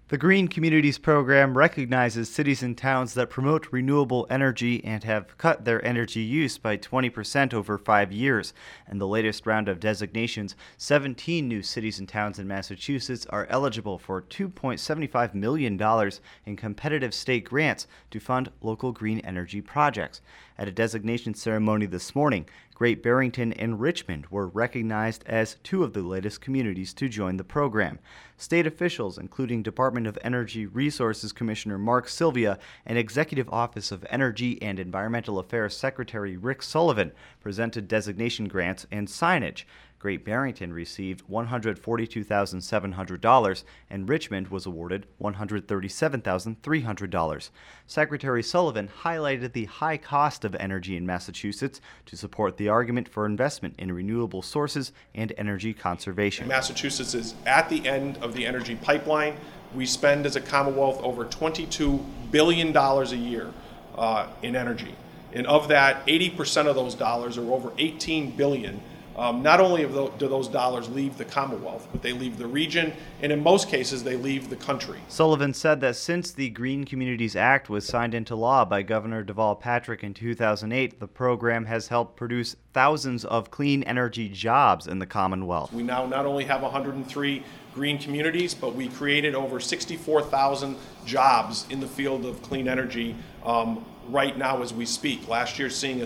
The Green Communities program recognizes cities and towns that promote renewable energy and have cut their energy use by 20% over 5 years. In the latest round of designations, 17 new cities and towns in Massachusetts are eligible for $2.75 million in competitive state grants to fund local green energy projects. At a designation ceremony this morning, Great Barrington and Richmond were recognized as two of the latest communities to join the program. State officials, including Department of Energy Resources Commissioner Mark Sylvia and Executive Office of Energy and Environmental Affairs Secretary Rick Sullivan, presented designation grants and signage. Great Barrington received $142,700 and Richmond was awarded $137,300. Secretary Sullivan highlighted the high cost of energy in Massachusetts to support the argument for investment in renewable sources and energy conservation. Massachusetts is at the end of the energy pipeline. We spend as a Commonwealth over $22 billion a year in energy. And of that, 80% of those dollars, or over $18 billion, not only do those dollars leave the Commonwealth, but they leave the region, and in most cases, they leave the country. Sullivan said that since the Green Communities Act was signed into law by Governor Deval Patrick in 2008, the program has helped produce thousands of clean energy jobs in the Commonwealth. We now not only have 103 green communities, but we created over 64,000 jobs in the field of clean energy right now as we speak. Last year seeing a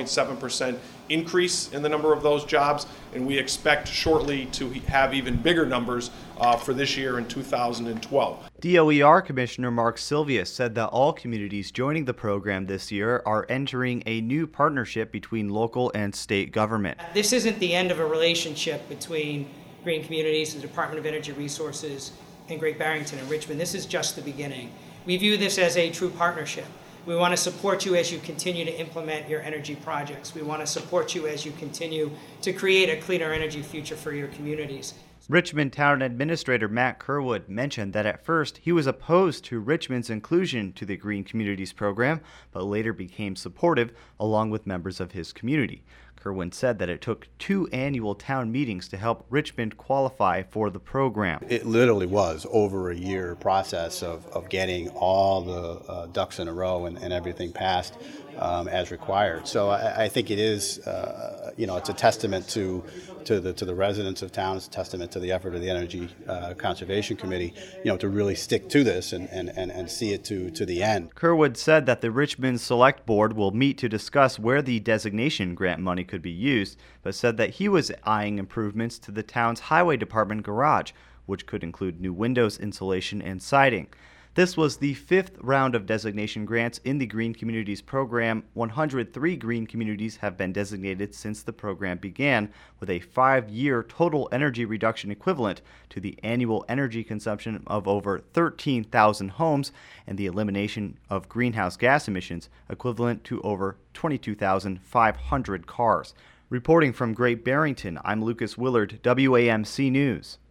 6.7% increase in the number of those jobs, and we expect shortly to have even bigger numbers for this year in 2012. DOER Commissioner Mark Sylvia said that all communities joining the program this year are entering a new partnership between local and state government. This isn't the end of a relationship between Green Communities, the Department of Energy Resources, and Great Barrington and Richmond. This is just the beginning. We view this as a true partnership. We want to support you as you continue to implement your energy projects. We want to support you as you continue to create a cleaner energy future for your communities. Richmond Town Administrator Matt Kerwood mentioned that at first he was opposed to Richmond's inclusion to the Green Communities program, but later became supportive along with members of his community. Kerwood said that it took 2 annual town meetings to help Richmond qualify for the program. It literally was over a year process of getting all the ducks in a row and everything passed as required. So I think it is, it's a testament to the residents of town. It's a testament to the effort of the Energy Conservation Committee, to really stick to this and see it to the end. Kerwood said that the Richmond Select Board will meet to discuss where the designation grant money could be used, but said that he was eyeing improvements to the town's highway department garage, which could include new windows, insulation, and siding. This was the 5th round of designation grants in the Green Communities program. 103 green communities have been designated since the program began, with a 5-year total energy reduction equivalent to the annual energy consumption of over 13,000 homes and the elimination of greenhouse gas emissions equivalent to over 22,500 cars. Reporting from Great Barrington, I'm Lucas Willard, WAMC News.